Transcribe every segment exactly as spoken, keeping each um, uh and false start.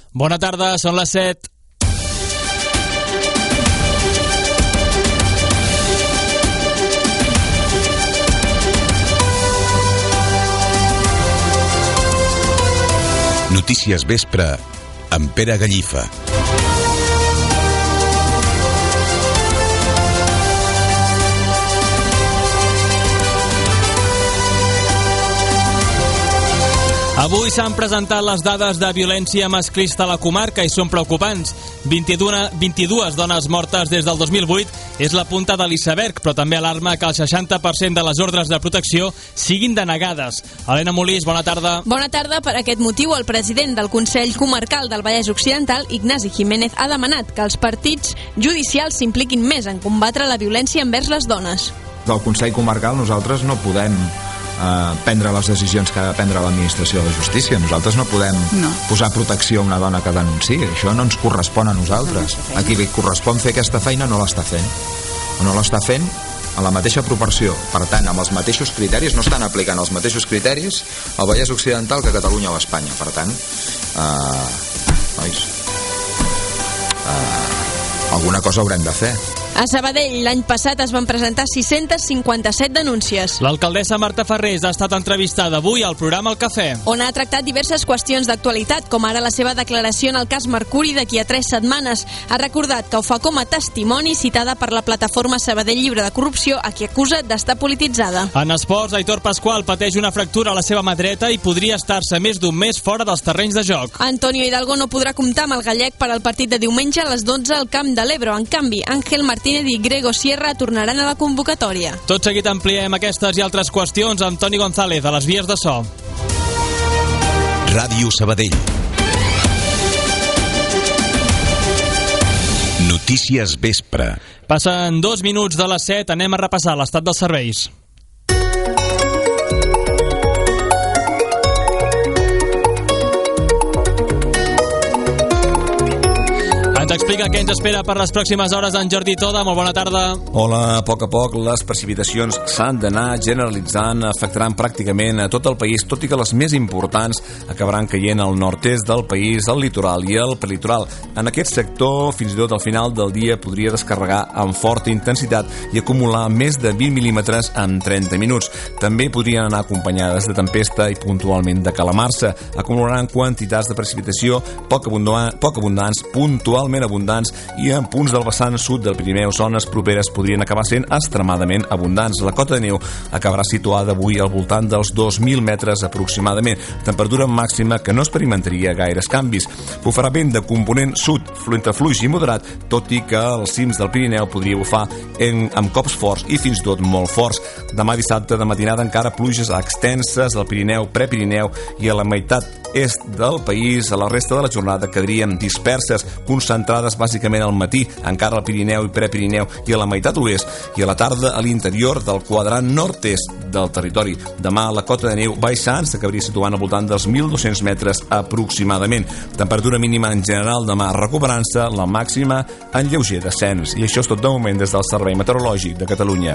Bona tarda, són les set. Notícies Vespre amb Pere Gallifa. Avui s'han presentat les dades de violència masclista a la comarca i són preocupants. vint-i-dues dones mortes des del dos mil vuit és la punta de l'iceberg, però també alarma que el seixanta per cent de les ordres de protecció siguin denegades. Helena Molís, bona tarda. Bona tarda. Per aquest motiu, el president del Consell Comarcal del Vallès Occidental, Ignasi Jiménez, ha demanat que els partits judicials s'impliquin més en combatre la violència envers les dones. Del Consell Comarcal nosaltres no podem Uh, prendre les decisions que ha de prendre l'administració de justícia. Nosaltres no podem no. posar protecció a una dona que denunciï. Això no ens correspon a nosaltres. No, a qui li correspon fer aquesta feina no l'està fent. O no l'està fent a la mateixa proporció. Per tant, amb els mateixos criteris, no estan aplicant els mateixos criteris al Vallès Occidental que a Catalunya o a Espanya. Per tant, uh, nois, uh, alguna cosa haurem de fer. A Sabadell, l'any passat es van presentar sis-centes cinquanta-set denúncies. L'alcaldessa Marta Ferrés ha estat entrevistada avui al programa El Cafè, on ha tractat diverses qüestions d'actualitat, com ara la seva declaració en el cas Mercuri d'aquí a tres setmanes. Ha recordat que ho fa com a testimoni, citada per la plataforma Sabadell Lliure de Corrupció, a qui acusa d'estar polititzada. En esports, Aitor Pascual pateix una fractura a la seva mà dreta i podria estar-se més d'un mes fora dels terrenys de joc. Antonio Hidalgo no podrà comptar amb el gallec per al partit de diumenge a les dotze al Camp de l'Ebro. En canvi, Ángel Martínez i Grego Sierra tornaran a la convocatòria. Tot seguit ampliem aquestes i altres qüestions amb Toni González a les vies de so. Ràdio Sabadell. Notícies Vespre. Passen dos minuts de les set, anem a repassar l'estat dels serveis. Ens explica què ens espera per les pròximes hores en Jordi Toda. Molt bona tarda. Hola, a poc a poc les precipitacions s'han d'anar generalitzant, afectaran pràcticament a tot el país, tot i que les més importants acabaran caient al nord-est del país, al litoral i al prelitoral. En aquest sector, fins i tot al final del dia, podria descarregar amb forta intensitat i acumular més de vint mil·límetres en trenta minuts. També podrien anar acompanyades de tempesta i puntualment de calamarsa. Acumularan quantitats de precipitació poc, abundant, poc abundants, puntualment abundants, i en punts del vessant sud del Pirineu, zones properes podrien acabar sent extremadament abundants. La cota de neu acabarà situada avui al voltant dels dos mil metres aproximadament, temperatura màxima que no experimentaria gaires canvis. Bufarà vent de component sud, entre fluix i moderat, tot i que als cims del Pirineu podria bufar en, amb cops forts i fins i tot molt forts. Demà dissabte de matinada encara pluges extenses al Pirineu, Prepirineu i a la meitat est del país. A la resta de la jornada quedarien disperses, concentrades bàsicament al matí, encara al Pirineu i Prepirineu i a la meitat oest, i a la tarda a l'interior del quadrant nord-est del territori. Demà la cota de neu baixant s'acabaria situant al voltant dels mil dos-cents metres aproximadament. Temperatura mínima en general demà recuperant-se, la màxima en lleuger descens. I això és tot de moment des del Servei Meteorològic de Catalunya.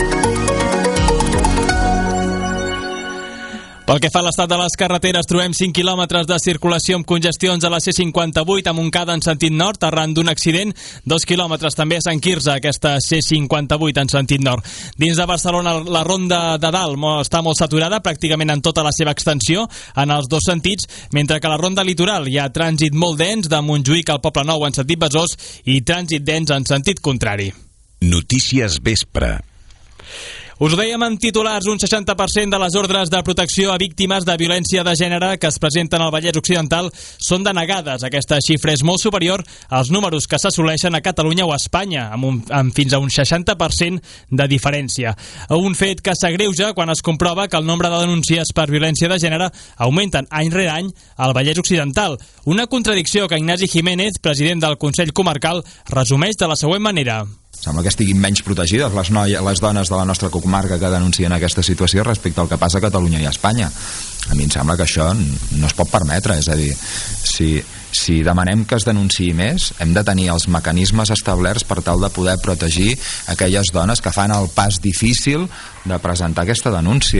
Pel que fa a l'estat de les carreteres, trobem cinc quilòmetres de circulació amb congestions a la C cinquanta-vuit a Montcada en sentit nord, arran d'un accident. Dos quilòmetres també a Sant Quirze, aquesta C cinquanta-vuit en sentit nord. Dins de Barcelona, la ronda de dalt està molt saturada, pràcticament en tota la seva extensió, en els dos sentits, mentre que a la ronda litoral hi ha trànsit molt dens de Montjuïc al Poble Nou en sentit Besòs i trànsit dens en sentit contrari. Notícies Vespre. Us ho dèiem en titulars, un seixanta per cent de les ordres de protecció a víctimes de violència de gènere que es presenten al Vallès Occidental són denegades. Aquesta xifra és molt superior als números que s'assoleixen a Catalunya o a Espanya, amb, un, amb fins a un seixanta per cent de diferència. Un fet que s'agreuja quan es comprova que el nombre de denúncies per violència de gènere augmenten any rere any al Vallès Occidental. Una contradicció que Ignasi Jiménez, president del Consell Comarcal, resumeix de la següent manera. Sembla que estiguin menys protegides les, noies, les dones de la nostra comarca que denuncien aquesta situació respecte al que passa a Catalunya i a Espanya. A mi em sembla que això no es pot permetre, és a dir, si, si demanem que es denunciï més, hem de tenir els mecanismes establerts per tal de poder protegir aquelles dones que fan el pas difícil de presentar aquesta denúncia.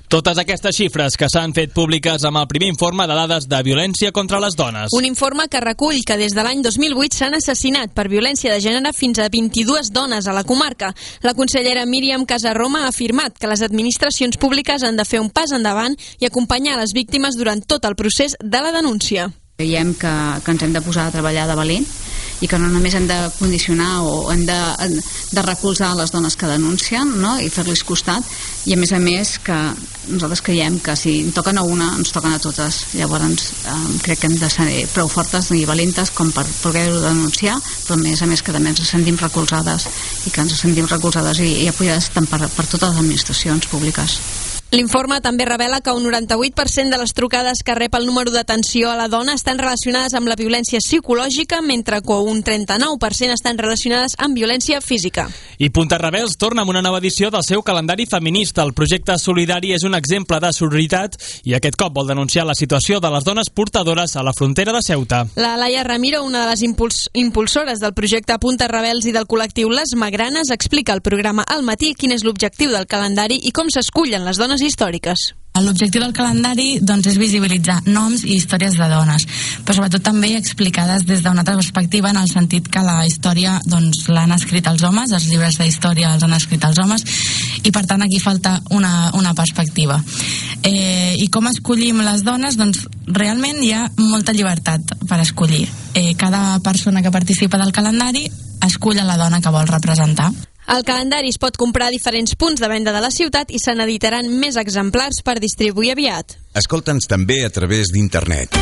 Totes aquestes xifres que s'han fet públiques amb el primer informe de dades de violència contra les dones. Un informe que recull que des de l'any dos mil vuit s'han assassinat per violència de gènere fins a vint-i-dues dones a la comarca. La consellera Míriam Casarroma ha afirmat que les administracions públiques han de fer un pas endavant i acompanyar les víctimes durant tot el procés de la denúncia. Veiem que, que ens hem de posar a treballar de valent i que no només hem de condicionar o hem de, de recolzar les dones que denuncien, no? I fer-los costat, i a més a més que nosaltres creiem que si en toquen a una ens toquen a totes. Llavors eh, crec que hem de ser prou fortes i valentes com per poder-ho denunciar, però a més a més que també ens sentim recolzades i que ens sentim recolzades i, i apoyades tant per, per totes les administracions públiques. L'informe també revela que un noranta-vuit per cent de les trucades que rep el número d'atenció a la dona estan relacionades amb la violència psicològica, mentre que un trenta-nou per cent estan relacionades amb violència física. I Punta Rebels torna amb una nova edició del seu calendari feminista. El projecte solidari és un exemple de sororitat i aquest cop vol denunciar la situació de les dones portadores a la frontera de Ceuta. La Laia Ramiro, una de les impuls impulsores del projecte Punta Rebels i del col·lectiu Les Magranes, explica al programa Al Matí quin és l'objectiu del calendari i com s'escullen les dones històriques. L'objectiu del calendari doncs, és visibilitzar noms i històries de dones, però sobretot també explicades des d'una altra perspectiva, en el sentit que la història doncs, l'han escrit els homes, els llibres d'història els han escrit els homes, i per tant aquí falta una, una perspectiva. Eh, I com escollim les dones? Doncs realment hi ha molta llibertat per escollir. Eh, cada persona que participa del calendari escull a la dona que vol representar. El calendari es pot comprar a diferents punts de venda de la ciutat i se n'editaran més exemplars per distribuir aviat. Escolta'ns també a través d'internet.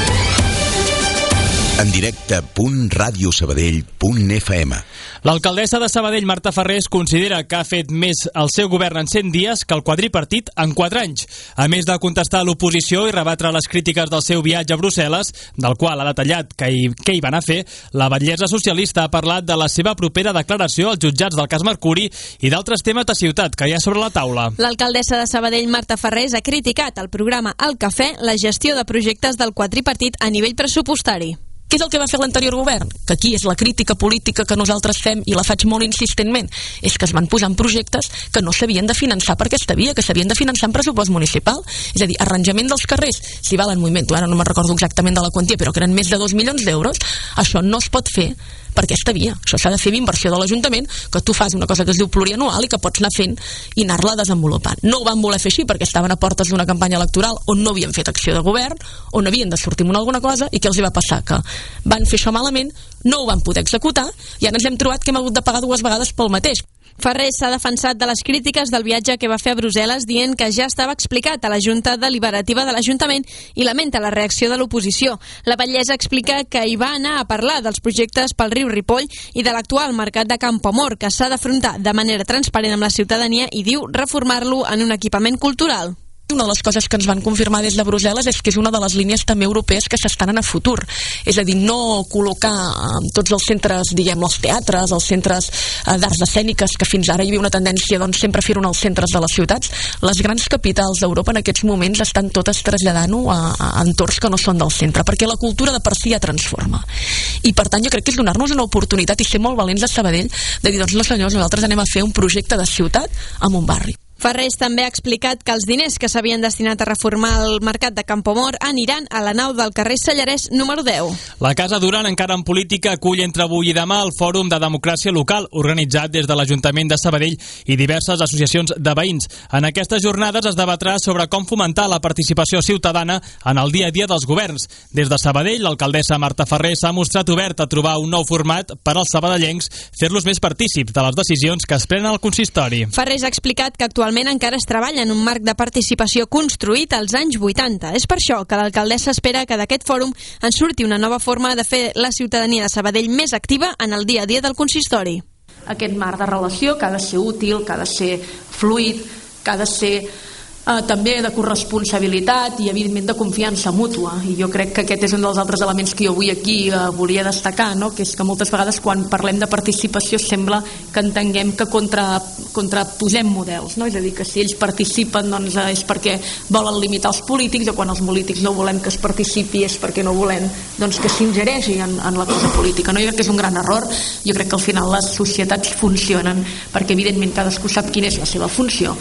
En directe punt radio sabadell punt f m. L'alcaldessa de Sabadell, Marta Farrés, considera que ha fet més el seu govern en cent dies que el quadripartit en quatre anys. A més de contestar a l'oposició i rebatre les crítiques del seu viatge a Brussel·les, del qual ha detallat què hi, què hi van a fer, la batllessa socialista ha parlat de la seva propera declaració als jutjats del cas Mercuri i d'altres temes de ciutat que hi ha sobre la taula. L'alcaldessa de Sabadell, Marta Farrés, ha criticat al programa El Cafè la gestió de projectes del quadripartit a nivell pressupostari. Què és el que va fer l'anterior govern? Que aquí és la crítica política que nosaltres fem, i la faig molt insistentment, és que es van posar en projectes que no s'havien de finançar per aquesta via, que s'havien de finançar en pressupost municipal. És a dir, arranjament dels carrers, si val en moviment, ara no me'n recordo exactament de la quantia, però que eren més de dos milions d'euros, això no es pot fer per aquesta via. Això s'ha de fer amb inversió de l'Ajuntament, que tu fas una cosa que es diu plurianual i que pots anar fent i anar-la desenvolupant. No ho van voler fer així perquè estaven a portes d'una campanya electoral on no havien fet acció de govern, on havien de sortir amb alguna cosa, i què els hi va passar? Que van fer això malament, no ho van poder executar i ara ens hem trobat que hem hagut de pagar dues vegades pel mateix. Farrés s'ha defensat de les crítiques del viatge que va fer a Brussel·les, dient que ja estava explicat a la Junta Deliberativa de l'Ajuntament i lamenta la reacció de l'oposició. La batllessa explica que hi va anar a parlar dels projectes pel riu Ripoll i de l'actual mercat de Campoamor, que s'ha d'afrontar de manera transparent amb la ciutadania i diu reformar-lo en un equipament cultural. Una de les coses que ens van confirmar des de Brussel·les és que és una de les línies també europees que s'estan en a futur. És a dir, no col·locar eh, tots els centres, diguem, els teatres, els centres eh, d'arts escèniques, que fins ara hi havia una tendència doncs, sempre a fer-ho en els centres de les ciutats. Les grans capitals d'Europa en aquests moments estan totes traslladant-ho a, a entorns que no són del centre, perquè la cultura de per si ja transforma. I per tant jo crec que és donar-nos una oportunitat i ser molt valents a Sabadell de dir, doncs no senyors, nosaltres anem a fer un projecte de ciutat en un barri. Farrés també ha explicat que els diners que s'havien destinat a reformar el mercat de Campoamor aniran a la nau del carrer Sallarès número deu. La Casa Duran, encara en política, acull entre avui i demà el Fòrum de Democràcia Local, organitzat des de l'Ajuntament de Sabadell i diverses associacions de veïns. En aquestes jornades es debatrà sobre com fomentar la participació ciutadana en el dia a dia dels governs. Des de Sabadell, l'alcaldessa Marta Farrés s'ha mostrat oberta a trobar un nou format per als sabadellencs, fer-los més partícips de les decisions que es prenen al consistori. Farrés ha explicat que actualment encara es treballa en un marc de participació construït als anys vuitanta. És per això que l'alcaldessa espera que d'aquest fòrum en surti una nova forma de fer la ciutadania de Sabadell més activa en el dia a dia del consistori. Aquest marc de relació que ha de ser útil, que ha de ser fluid, que ha de ser eh, també de corresponsabilitat i evidentment de confiança mútua, i jo crec que aquest és un dels altres elements que jo avui aquí eh, volia destacar, no? Que és que moltes vegades quan parlem de participació sembla que entenguem que contra, contraposem models, no? És a dir, que si ells participen doncs és perquè volen limitar els polítics, o quan els polítics no volem que es participi és perquè no volem doncs, que s'ingereixi en, en la cosa política, no? Jo crec que és un gran error. Jo crec que al final les societats funcionen perquè evidentment cadascú sap quina és la seva funció.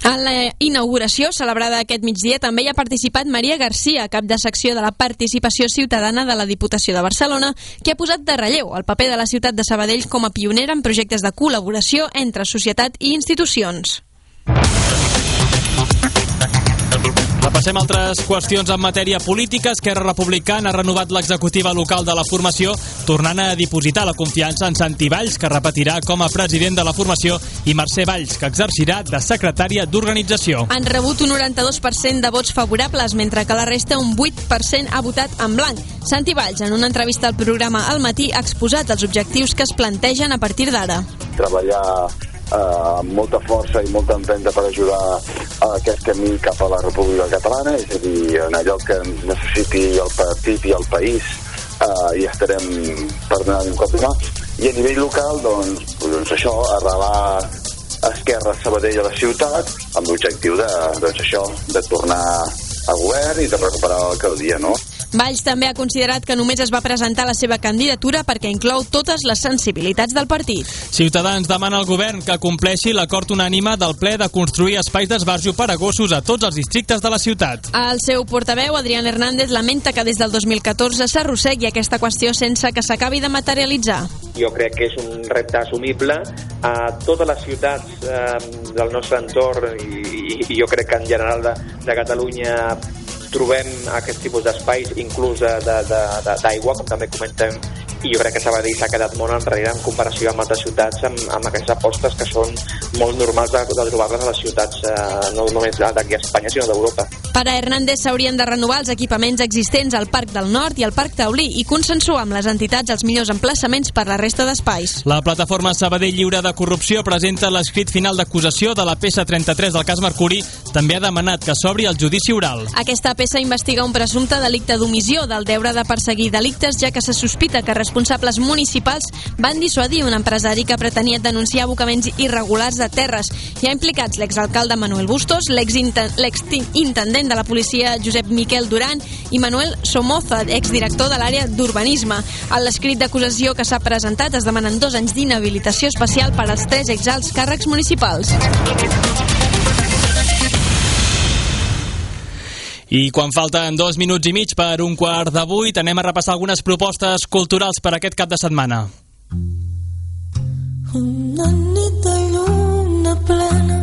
En la inauguració, celebrada aquest migdia, també hi ha participat Maria Garcia, cap de secció de la Participació Ciutadana de la Diputació de Barcelona, que ha posat de relleu el paper de la ciutat de Sabadell com a pionera en projectes de col·laboració entre societat i institucions. Repassem altres qüestions en matèria política. Esquerra Republicana ha renovat l'executiva local de la formació, tornant a dipositar la confiança en Santi Valls, que repetirà com a president de la formació, i Mercè Valls, que exercirà de secretària d'organització. Han rebut un noranta-dos per cent de vots favorables, mentre que la resta un vuit per cent ha votat en blanc. Santi Valls, en una entrevista al programa Al Matí, ha exposat els objectius que es plantegen a partir d'ara. Treballar Uh, amb molta força i molta empenta per ajudar a aquest camí cap a la República Catalana, és a dir, en allò que necessiti el partit i el país, uh, i estarem per donar un cop de mà. I a nivell local, doncs, doncs això, arrelar Esquerra Sabadell a la ciutat amb l'objectiu de, doncs això, de tornar a govern i de recuperar l'alcaldia, no? Valls també ha considerat que només es va presentar la seva candidatura perquè inclou totes les sensibilitats del partit. Ciutadans demana al govern que compleixi l'acord unànime del ple de construir espais d'esbarjo per a gossos a tots els districtes de la ciutat. El seu portaveu, Adrián Hernández, lamenta que des del dos mil catorze s'arrossegui aquesta qüestió sense que s'acabi de materialitzar. Jo crec que és un repte assumible a totes les ciutats eh, del nostre entorn i, i jo crec que en general de, de Catalunya trobem aquest tipus d'espais, inclús d'aigua, com també comentem, i jo crec que Sabadell s'ha quedat molt enrere en comparació amb altres ciutats, amb, amb aquestes apostes que són molt normals de, de trobar-les a les ciutats, eh, no només d'aquí a Espanya, sinó d'Europa. Per a Hernández s'haurien de renovar els equipaments existents al Parc del Nord i al Parc Taulí i consensuar amb les entitats els millors emplaçaments per la resta d'espais. La plataforma Sabadell Lliure de Corrupció presenta l'escrit final d'acusació de la peça trenta-tres del cas Mercuri. També ha demanat que s'obri el judici oral. Aquesta peça investiga un presumpte delicte d'omissió del deure de perseguir delictes, ja que se sospita que responsables municipals van dissuadir un empresari que pretenia denunciar abocaments irregulars de terres. Hi ha implicats l'exalcalde Manuel Bustos, l'exintendent de la policia Josep Miquel Duran i Manuel Somoza, exdirector de l'àrea d'urbanisme. A l'escrit d'acusació que s'ha presentat es demanen dos anys d'inhabilitació especial per als tres exalts càrrecs municipals. I quan falten dos minuts i mig per un quart de vuit, anem a repassar algunes propostes culturals per aquest cap de setmana. Una nit de lluna plena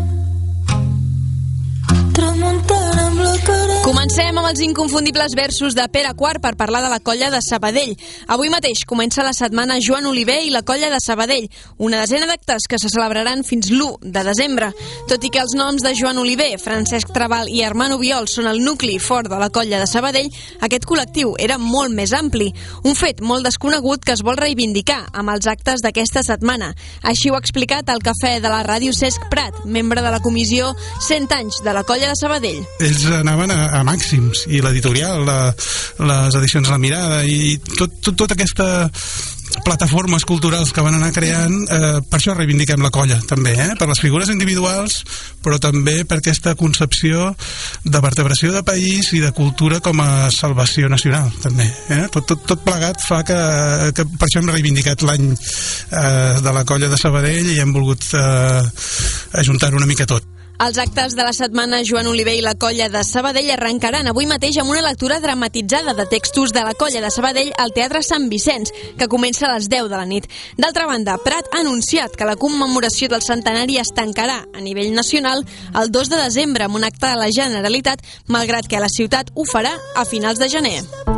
tramuntant amb la cara. Comencem amb els inconfundibles versos de Pere Quart per parlar de la colla de Sabadell. Avui mateix comença la setmana Joan Oliver i la colla de Sabadell, una desena d'actes que se celebraran fins l'u de desembre. Tot i que els noms de Joan Oliver, Francesc Trabal i Armand Obiol són el nucli fort de la colla de Sabadell, aquest col·lectiu era molt més ampli, un fet molt desconegut que es vol reivindicar amb els actes d'aquesta setmana. Així ho ha explicat al cafè de la ràdio Cesc Prat, membre de la comissió cent anys de la colla de Sabadell. Ells anaven a, a màxims, i l'editorial, la, les edicions La Mirada i tot, tot, tota aquesta plataformes culturals que van anar creant, eh, per això reivindiquem la colla també, eh? Per les figures individuals, però també per aquesta concepció de vertebració de país i de cultura com a salvació nacional també, eh? tot, tot, tot plegat fa que, que per això hem reivindicat l'any eh, de la colla de Sabadell i hem volgut eh, ajuntar una mica tot. Els actes de la setmana Joan Oliver i la colla de Sabadell arrencaran avui mateix amb una lectura dramatitzada de textos de la colla de Sabadell al Teatre Sant Vicenç, que comença a les deu de la nit. D'altra banda, Prat ha anunciat que la commemoració del centenari es tancarà a nivell nacional el dos de desembre amb un acte de la Generalitat, malgrat que a la ciutat ho farà a finals de gener.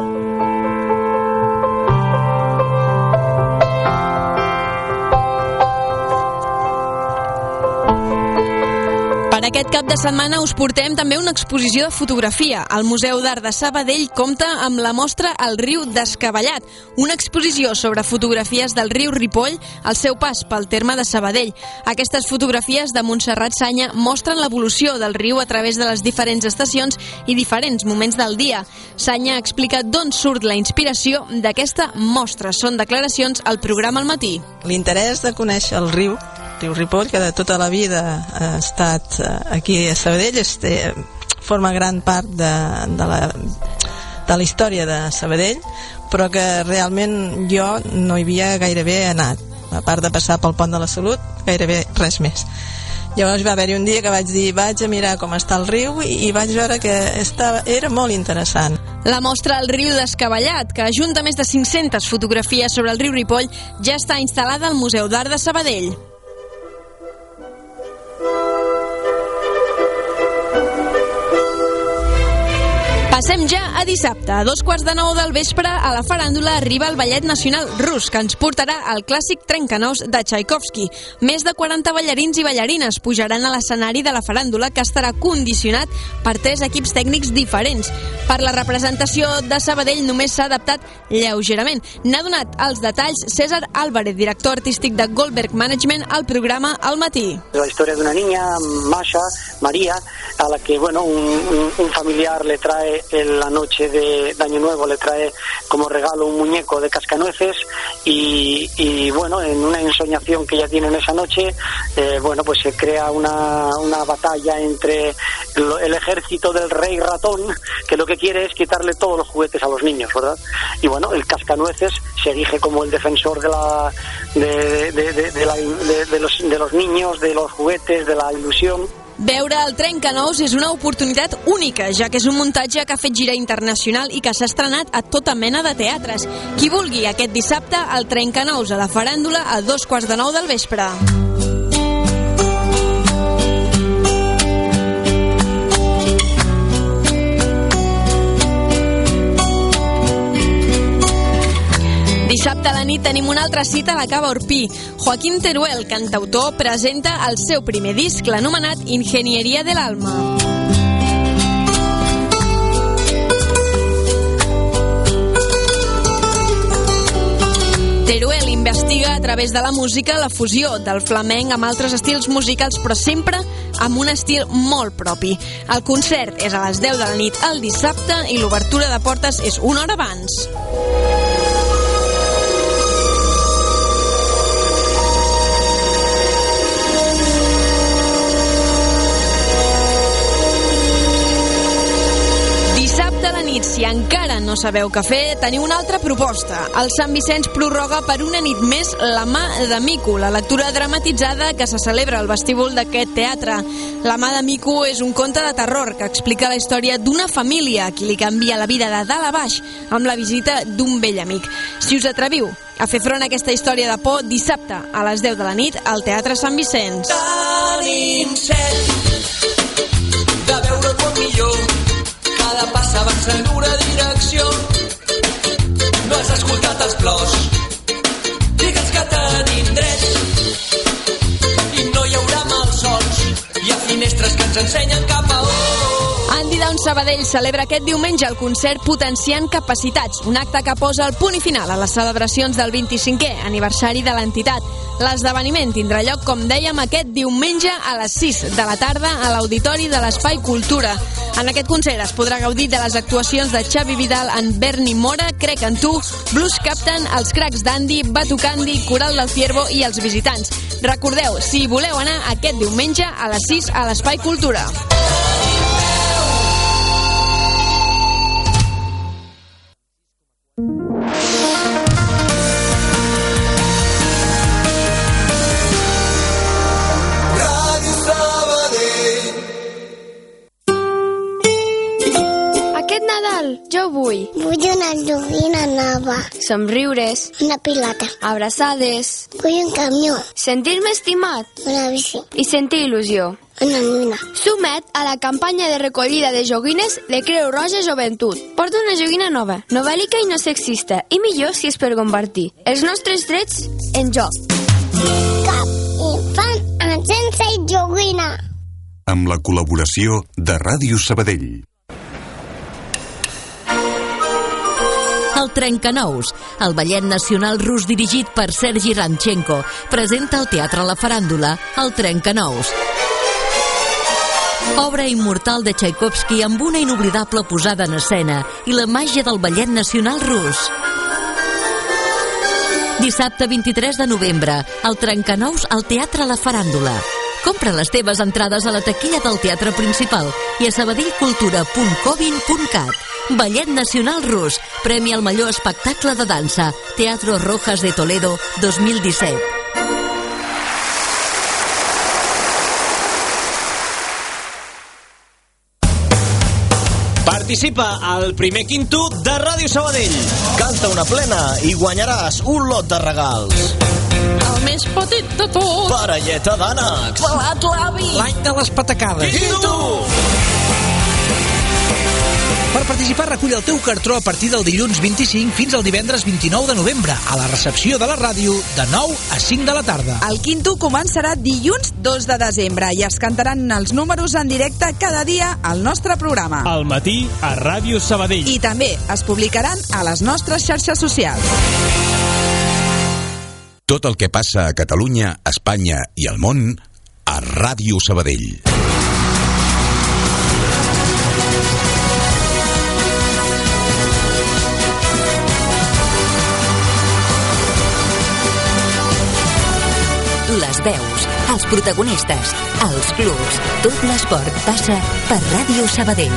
Per aquest cap de setmana us portem també una exposició de fotografia. El Museu d'Art de Sabadell compta amb la mostra El riu descabellat, una exposició sobre fotografies del riu Ripoll al seu pas pel terme de Sabadell. Aquestes fotografies de Montserrat Sanya mostren l'evolució del riu a través de les diferents estacions i diferents moments del dia. Sanya ha explicat d'on surt la inspiració d'aquesta mostra. Són declaracions al programa Al Matí. L'interès de conèixer el riu riu Ripoll, que de tota la vida ha estat aquí a Sabadell, este, forma gran part de, de, la, de la història de Sabadell, però que realment jo no hi havia gairebé anat, a part de passar pel Pont de la Salut, gairebé res més. Llavors va haver-hi un dia que vaig dir vaig a mirar com està el riu i vaig veure que estava, era molt interessant. La mostra El riu descabellat, que ajunta més de cinc-centes fotografies sobre el riu Ripoll, ja està instal·lada al Museu d'Art de Sabadell. Passem ja a dissabte. A dos quarts de nou del vespre, a la faràndula arriba el Ballet Nacional Rus, que ens portarà al clàssic Trencanous de Tchaikovsky. Més de quaranta ballarins i ballarines pujaran a l'escenari de la faràndula, que estarà condicionat per tres equips tècnics diferents. Per la representació de Sabadell només s'ha adaptat lleugerament. N'ha donat els detalls César Álvarez, director artístic de Goldberg Management, al programa Al matí. La historia de una niña, Masha, María, a la que bueno un, un, un familiar le trae en la noche de, de Año Nuevo, le trae como regalo un muñeco de cascanueces y, y bueno, en una ensoñación que ya tienen esa noche, eh, bueno, pues se crea una, una batalla entre lo, el ejército del rey ratón, que lo que quiere es quitarle todos los juguetes a los niños, ¿verdad? Y bueno, el cascanueces se erige como el defensor de la de, de, de, de, la, de, de, los, de los niños, de los juguetes, de la ilusión. Veure el Trencanous és una oportunitat única, ja que és un muntatge que ha fet gira internacional i que s'ha estrenat a tota mena de teatres. Qui vulgui aquest dissabte, el Trencanous a la faràndula a dos quarts de nou del vespre. Dissabte a la nit tenim una altra cita a la Cava Orpí. Joaquín Teruel, cantautor, presenta el seu primer disc, l'anomenat Ingeniería del Alma. Teruel investiga a través de la música la fusió del flamenc amb altres estils musicals, però sempre amb un estil molt propi. El concert és a les deu de la nit el dissabte i l'obertura de portes és una hora abans. Dissabte a la nit, si encara no sabeu què fer, teniu una altra proposta. El Sant Vicenç prorroga per una nit més La mà de Mico, la lectura dramatitzada que se celebra al vestíbul d'aquest teatre. La mà de Mico és un conte de terror que explica la història d'una família a qui li canvia la vida de dalt a baix amb la visita d'un vell amic. Si us atreviu a fer front a aquesta història de por, dissabte a les deu de la nit al Teatre Sant Vicenç. Tenim set de veure el món millor. Cada pas avança en una direcció. No has escoltat els plors. Digue'ns que tenim drets i no hi haurà malsons. Hi ha finestres que ens ensenyen cap a on. Andy Down Sabadell celebra aquest diumenge el concert Potenciant Capacitats, un acte que posa el punt i final a les celebracions del vint-i-cinquè aniversari de l'entitat. L'esdeveniment tindrà lloc, com dèiem, aquest diumenge a les sis de la tarda a l'Auditori de l'Espai Cultura. En aquest concert es podrà gaudir de les actuacions de Xavi Vidal en Berni Mora, Crec en tu, Blues Captain, els Cracs d'Andy, Batucandi, Coral del Ciervo i els visitants. Recordeu, si voleu anar aquest diumenge a les sis a l'Espai Cultura. Jo vull. Vull una joguina nova. Somriures. Una pilota. Abraçades. Vull un camió. Sentir-me estimat. Una bici. I sentir il·lusió. Una nina. Sumet a la campanya de recollida de joguines de Creu Roja Joventut. Porta una joguina nova, novèl·lica i no sexista, i millor si és per compartir. Els nostres drets en joc. Cap infant sense joguina. Amb la col·laboració de Ràdio Sabadell. El Trencanous, el ballet nacional rus dirigit per Sergi Ranchenko, presenta al Teatre La Faràndula el Trencanous. Obra immortal de Tchaikovsky amb una inoblidable posada en escena i la màgia del ballet nacional rus. Dissabte vint-i-tres de novembre, el Trencanous al Teatre La Faràndula. Compra les teves entrades a la taquilla del teatre principal i a sabadellcultura punt covin punt cat. Ballet Nacional Rus, premi al millor espectacle de dansa, Teatro Rojas de Toledo dos mil disset. Participa al primer quinto de Ràdio Sabadell. Canta una plena i guanyaràs un lot de regals. El més petit de tots. Parelleta d'ànecs. Pelat l'avi. L'any de les patacades. Quinto! Per participar, recull el teu cartró a partir del dilluns vint-i-cinc fins al divendres vint-i-nou de novembre a la recepció de la ràdio de nou a cinc de la tarda. El quinto començarà dilluns dos de desembre i es cantaran els números en directe cada dia al nostre programa. Al matí a Ràdio Sabadell. I també es publicaran a les nostres xarxes socials. Tot el que passa a Catalunya, Espanya i al món a Ràdio Sabadell. Les veus, els protagonistes, els clubs, tot l'esport passa per Ràdio Sabadell.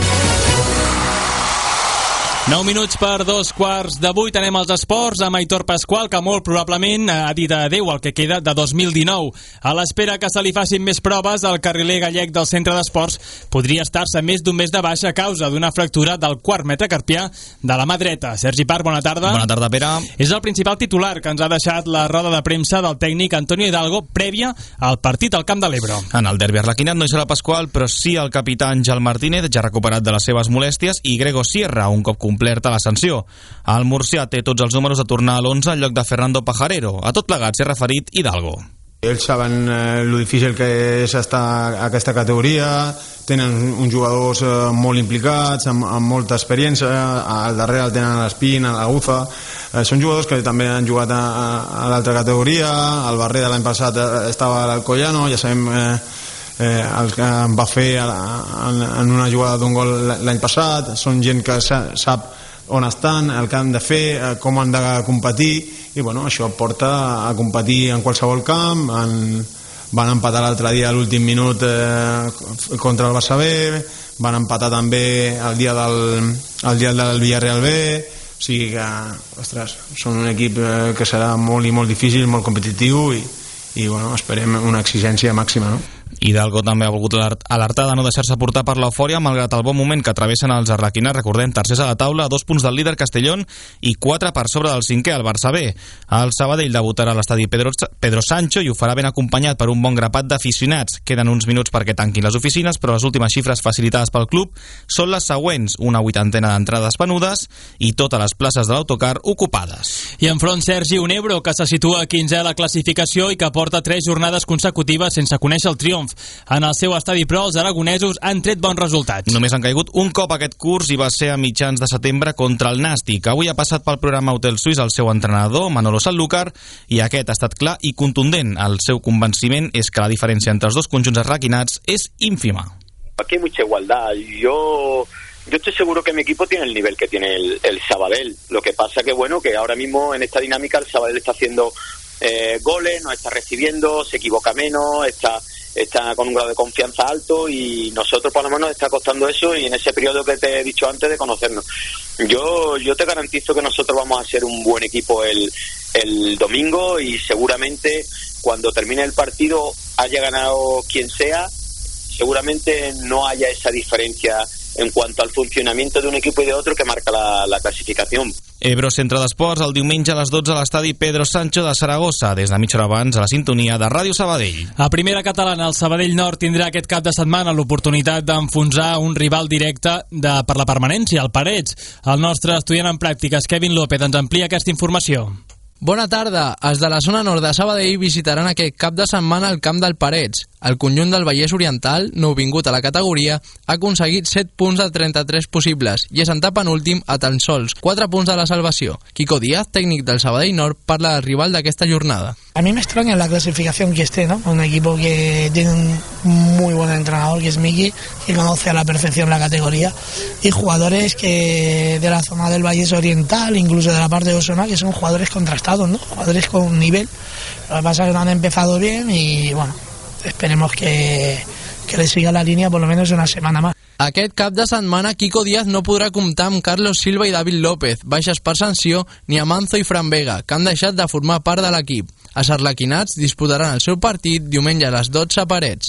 nou minuts per dos quarts de vuit, anem als esports amb Aitor Pasqual, que molt probablement ha dit adéu al que queda de dos mil dinou. A l'espera que se li facin més proves, el carriler gallec del centre d'esports podria estar-se més d'un mes de baixa a causa d'una fractura del quart metacarpià de la mà dreta. Sergi Parc, bona tarda. Bona tarda, Pere. És el principal titular que ens ha deixat la roda de premsa del tècnic Antonio Hidalgo prèvia al partit al Camp de l'Ebro. En el derbi arlequinat no hi serà Pasqual, però sí el capità Àngel Martínez, ja recuperat de les seves molèsties, i Grego Sierra, un cop completa la sanció. El murcià té tots els números de tornar a l'onze en lloc de Fernando Pajarero. A tot plegat s'ha referit Hidalgo. Ells saben eh, lo difícil que és estar a aquesta categoria, tenen uns jugadors eh, molt implicats, amb, amb molta experiència, al darrere el tenen l'Espín, l'Aguza, eh, són jugadors que també han jugat a, a, a l'altra categoria, el Barrer de l'any passat estava a l'Alcoyano, ja sabem eh, eh, el que va fer en, en una jugada d'un gol l'any passat, són gent que sa, sap on estan, el que han de fer, com han de competir, i bueno, això porta a competir en qualsevol camp. En, van empatar l'altre dia a l'últim minut eh, contra el Barça B, van empatar també el dia del, el dia del Villarreal B, o sigui que, ostres, són un equip eh, que serà molt i molt difícil, molt competitiu, i, i bueno, esperem una exigència màxima, no? Hidalgo també ha volgut alertar de no deixar-se portar per l'eufòria malgrat el bon moment que travessen els arlequinats, recordem, tercers a la taula, a dos punts del líder Castellón i quatre per sobre del cinquè, el Barça B. El Sabadell debutarà a l'estadi Pedro, Pedro Sancho i ho farà ben acompanyat per un bon grapat d'aficionats. Queden uns minuts perquè tanquin les oficines, però les últimes xifres facilitades pel club són les següents: una vuitantena d'entrades venudes i totes les places de l'autocar ocupades. I enfront Sergi, un Ebro que se situa quinzè a la classificació i que porta tres jornades consecutives sense conèixer el triomf. En el seu estadi, però, els aragonesos han tret bons resultats. Només han caigut un cop aquest curs i va ser a mitjans de setembre contra el Nàstic. Avui ha passat pel programa Hotel Suís el seu entrenador, Manolo Sanlúcar, i aquest ha estat clar i contundent. El seu convenciment és que la diferència entre els dos conjunts arlequinats és ínfima. Aquí hay mucha igualdad. Yo... Yo estoy seguro que mi equipo tiene el nivel que tiene el, el Sabadell. Lo que pasa que, bueno, que ahora mismo en esta dinámica el Sabadell está haciendo eh, goles, no está recibiendo, se equivoca menos, está... está con un grado de confianza alto y nosotros por lo menos nos está costando eso y en ese periodo que te he dicho antes de conocernos. Yo yo te garantizo que nosotros vamos a ser un buen equipo el, el domingo y seguramente cuando termine el partido haya ganado quien sea, seguramente no haya esa diferencia en cuanto al funcionamiento de un equipo y de otro que marca la, la clasificación. Ebro Centre d'Esports el diumenge a les dotze a l'estadi Pedro Sancho de Saragossa, des de mitja hora abans a la sintonia de Ràdio Sabadell. A primera catalana, el Sabadell Nord tindrà aquest cap de setmana l'oportunitat d'enfonsar un rival directe de, per la permanència, el Parets. El nostre estudiant en pràctiques, Kevin López, ens amplia aquesta informació. Bona tarda. Els de la zona nord de Sabadell visitaran aquest cap de setmana el camp del Parets. El conjunt del Vallès Oriental, nouvingut a la categoria, ha aconseguit set punts de trenta-tres possibles i és en penúltim a tan sols quatre punts de la salvació. Quico Díaz, técnic del Sabadell Nord, parla del rival d'aquesta jornada. A mí me extraña la clasificación que esté, ¿no? Un equipo que tiene un muy buen entrenador, que es Miki, que conoce a la perfección la categoría, y jugadores que de la zona del Vallès Oriental, incluso de la parte de Osona, que son jugadores contrastados, ¿no? Jugadores con nivel. Lo que pasa es que no han empezado bien y, bueno, esperemos que, que le siga la línea por lo menos una semana más. Aquest cap de setmana Quico Díaz no podrà comptar amb Carlos Silva i David López, baixes per sanció, ni a Manzo i Fran Vega, que han deixat de formar part de l'equip. Els arlequinats disputaran el seu partit diumenge a les dotze a Parets.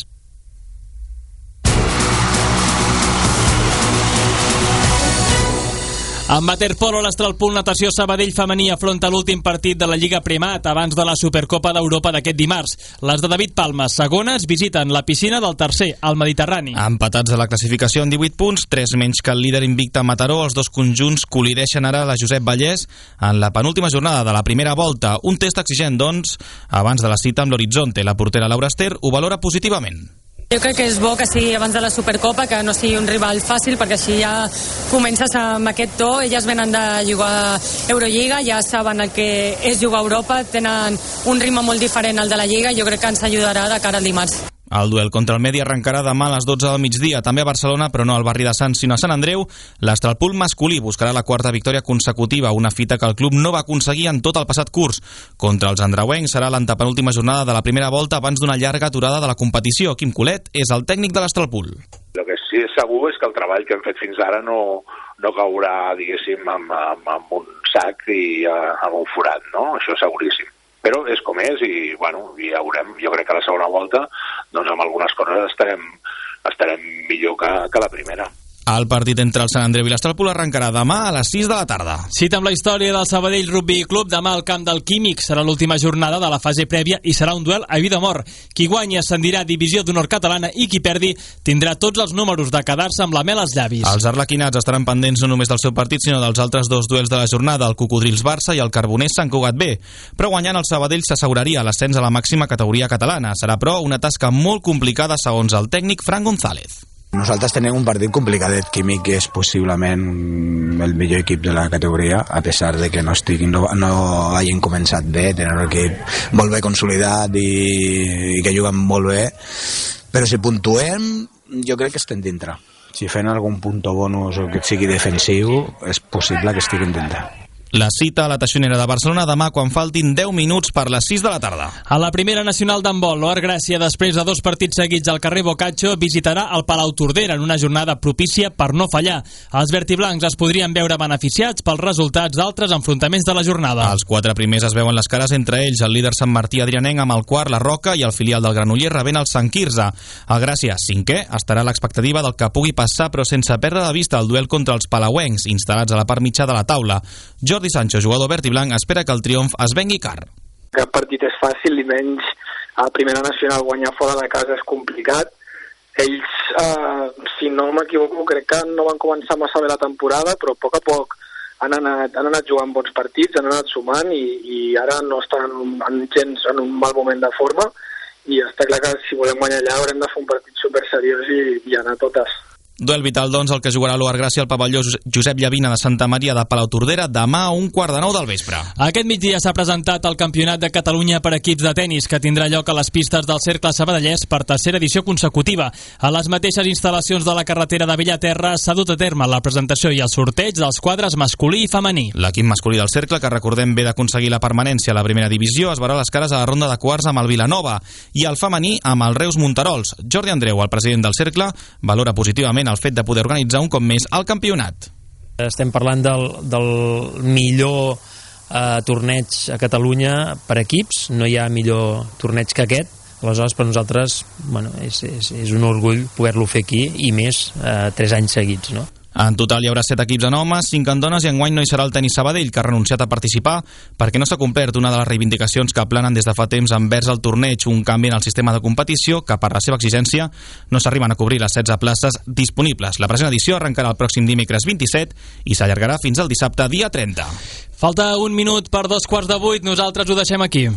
En waterpolo, l'Astralpool Natació Sabadell femení afronta l'últim partit de la Lliga Primat abans de la Supercopa d'Europa d'aquest dimarts. Les de David Palma, segones, visiten la piscina del tercer, al Mediterrani. Empatats a la classificació en divuit punts, tres menys que el líder invicte Mataró, els dos conjunts col·lideixen ara la Josep Vallès en la penúltima jornada de la primera volta. Un test exigent, doncs, abans de la cita amb l'Horizonte. La portera Laura Ester ho valora positivament. Jo crec que és bo que sigui abans de la Supercopa, que no sigui un rival fàcil, perquè així ja comences amb aquest to. Elles venen de jugar Eurolliga, ja saben el que és jugar a Europa, tenen un ritme molt diferent al de la Lliga i jo crec que ens ajudarà de cara al dimarts. El duel contra el Medi arrencarà demà a les dotze del migdia, també a Barcelona, però no al barri de Sants, sinó a Sant Andreu. L'Astralpool masculí buscarà la quarta victòria consecutiva, una fita que el club no va aconseguir en tot el passat curs. Contra els andreuencs serà l'antepenúltima jornada de la primera volta abans d'una llarga aturada de la competició. Quim Colet és el tècnic de l'Astralpool. El que sí és segur és que el treball que hem fet fins ara no, no caurà, diguéssim, amb, amb, amb un sac i uh, amb un forat, no? Això és seguríssim. Però és com és i, bueno, ja veurem. Jo crec que a la segona volta, doncs amb algunes coses estarem, estarem millor que, que la primera. El partit entre el Sant Andreu i l'Astralpool arrencarà demà a les sis de la tarda. Cita amb la història del Sabadell Rugby Club demà al camp del Químic. Serà l'última jornada de la fase prèvia i serà un duel a vida o mort. Qui guanyi ascendirà a Divisió d'Honor Catalana i qui perdi tindrà tots els números de quedar-se amb la mel als llavis. Els arlequinats estaran pendents no només del seu partit, sinó dels altres dos duels de la jornada, el Cocodrils Barça i el Carboners Sant Cugat B. Però guanyant el Sabadell s'asseguraria l'ascens a la màxima categoria catalana. Serà, però, una tasca molt complicada segons el tècnic Fran González. Nosaltres tenim un partit complicadet. Químic és possiblement el millor equip de la categoria, a pesar de que no, estiguin, no, no hagin començat bé, tenen un equip molt bé consolidat i, i que juguen molt bé, però si puntuem jo crec que estem dintre. Si fem algun punto bonus o que sigui defensiu és possible que estiguin dintre. La cita a la Teixonera de Barcelona demà quan faltin deu minuts per les sis de la tarda. A la primera nacional d'handbol, l'Oar Gràcia, després de dos partits seguits al carrer Boccaccio, visitarà el Palau Tordera en una jornada propícia per no fallar. Els vertiblancs es podrien veure beneficiats pels resultats d'altres enfrontaments de la jornada. Els quatre primers es veuen les cares entre ells, el líder Sant Martí Adrianenc amb el quart, la Roca, i el filial del Granollers rebent el Sant Quirze. El Gràcia, cinquè, estarà a l'expectativa del que pugui passar, però sense perdre de vista el duel contra els palauencs, instal·lats a la part mitja de la taula. Jordi Sancho, jugador verd i blanc, espera que el triomf es vengui car. Cap partit és fàcil i menys a Primera Nacional guanyar fora de casa és complicat. Ells, eh, si no m'equivoco, crec que no van començar massa bé la temporada, però a poc a poc han anat, han anat jugant bons partits, han anat sumant i, i ara no estan en, un, en gens en un mal moment de forma i està clar que si volem guanyar allà haurem de fer un partit super seriós i, i anar totes. Duel vital, doncs, el que jugarà l'Oar Gràcia al pavelló Josep Llavina de Santa Maria de Palautordera demà a un quart de nou del vespre. Aquest migdia s'ha presentat el Campionat de Catalunya per equips de tennis, que tindrà lloc a les pistes del Cercle Sabadellès per tercera edició consecutiva. A les mateixes instal·lacions de la carretera de Bellaterra s'ha dut a terme la presentació i el sorteig dels quadres masculí i femení. L'equip masculí del Cercle, que recordem ve d'aconseguir la permanència a la primera divisió, es veurà les cares a la ronda de quarts amb el Vilanova i el femení amb el Reus Monterols. Jordi Andreu, el president del Cercle, valora positivament el fet de poder organitzar un cop més el campionat. Estem parlant del, del millor eh, torneig a Catalunya per equips, no hi ha millor torneig que aquest, aleshores per nosaltres bueno, és, és, és un orgull poder-lo fer aquí i més eh, tres anys seguits, no? En total hi haurà set equips en homes, cinc en dones i enguany no hi serà el Tenis Sabadell, que ha renunciat a participar perquè no s'ha complert una de les reivindicacions que planen des de fa temps envers el torneig, un canvi en el sistema de competició que per la seva exigència no s'arriben a cobrir les setze places disponibles. La present edició arrencarà el pròxim dimecres vint-i-set i s'allargarà fins al dissabte dia trenta. Falta un minut per dos quarts de vuit, nosaltres ho deixem aquí.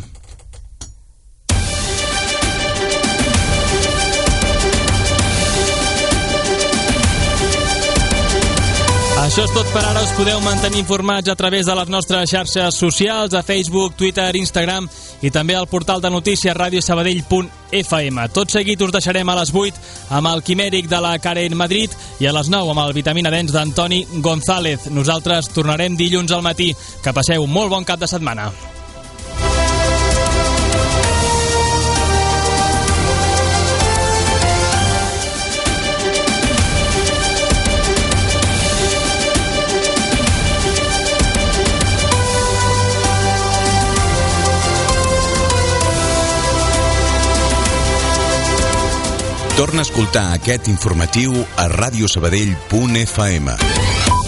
Això és tot per ara. Us podeu mantenir informats a través de les nostres xarxes socials, a Facebook, Twitter, Instagram i també al portal de notícies radio sabadell punt f m. Tot seguit us deixarem a les vuit amb el quimèric de la Karen Madrid i a les nou amb el Vitamina Dens d'Antoni González. Nosaltres tornarem dilluns al matí. Que passeu un molt bon cap de setmana. Torna a escoltar aquest informatiu a radio sabadell punt f m.